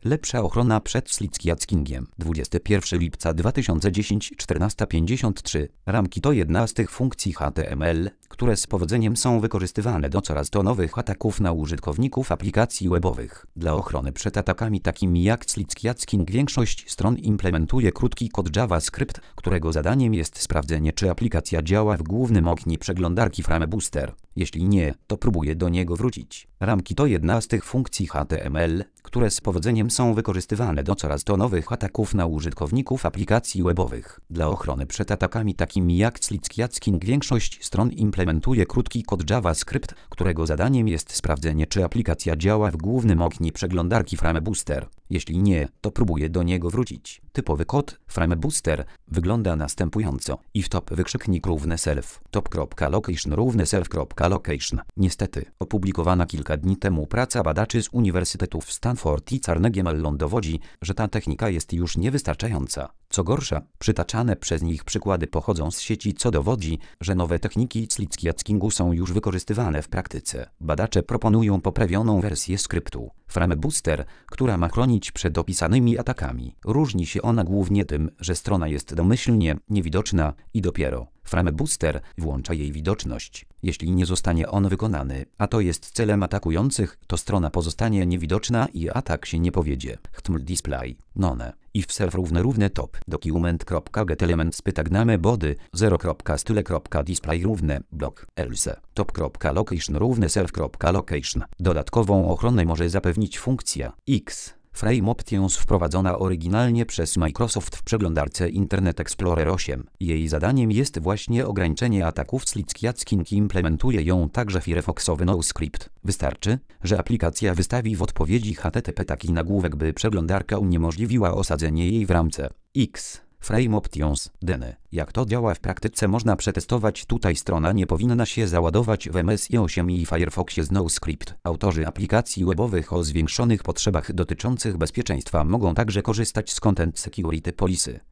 Lepsza ochrona przed slickiackingiem. 21 lipca 2010 14:53. Ramki to jedna z tych funkcji HTML, które z powodzeniem są wykorzystywane do coraz to nowych ataków na użytkowników aplikacji webowych. Dla ochrony przed atakami takimi jak slickiacking większość stron implementuje krótki kod JavaScript, którego zadaniem jest sprawdzenie, czy aplikacja działa w głównym oknie przeglądarki FrameBooster. Jeśli nie, to próbuje do niego wrócić. Ramki to jedna z tych funkcji HTML, które z powodzeniem są wykorzystywane do coraz to nowych ataków na użytkowników aplikacji webowych. Dla ochrony przed atakami takimi jak slickiacking większość stron implementuje krótki kod JavaScript, którego zadaniem jest sprawdzenie, czy aplikacja działa w głównym oknie przeglądarki FrameBooster. Jeśli nie, to próbuje do niego wrócić. Typowy kod FrameBooster wygląda następująco. If top =self top.location self.location. Niestety, opublikowana kilka dni temu praca badaczy z uniwersytetów Stanford i Carnegie Mellon dowodzi, że ta technika jest już niewystarczająca. Co gorsza, przytaczane przez nich przykłady pochodzą z sieci, co dowodzi, że nowe techniki slickiackingu są już wykorzystywane w praktyce. Badacze proponują poprawioną wersję skryptu FrameBooster, która ma chronić przed opisanymi atakami. Różni się ona głównie tym, że strona jest domyślnie niewidoczna i dopiero FrameBooster włącza jej widoczność. Jeśli nie zostanie on wykonany, a to jest celem atakujących, to strona pozostanie niewidoczna i atak się nie powiedzie. HTML display none. If self top document.getElements pytagname body 0.style.display block else top.location self.location. Dodatkową ochronę może zapewnić funkcja X. Frame Options wprowadzona oryginalnie przez Microsoft w przeglądarce Internet Explorer 8. Jej zadaniem jest właśnie ograniczenie ataków slickiacking i implementuje ją także Firefoxowy NoScript. Wystarczy, że aplikacja wystawi w odpowiedzi HTTP taki nagłówek, by przeglądarka uniemożliwiła osadzenie jej w ramce X. Frame Options Dene. Jak to działa w praktyce, można przetestować. Tutaj strona nie powinna się załadować w MSI 8 i Firefoxie z NoScript. Autorzy aplikacji webowych o zwiększonych potrzebach dotyczących bezpieczeństwa mogą także korzystać z Content Security Policy.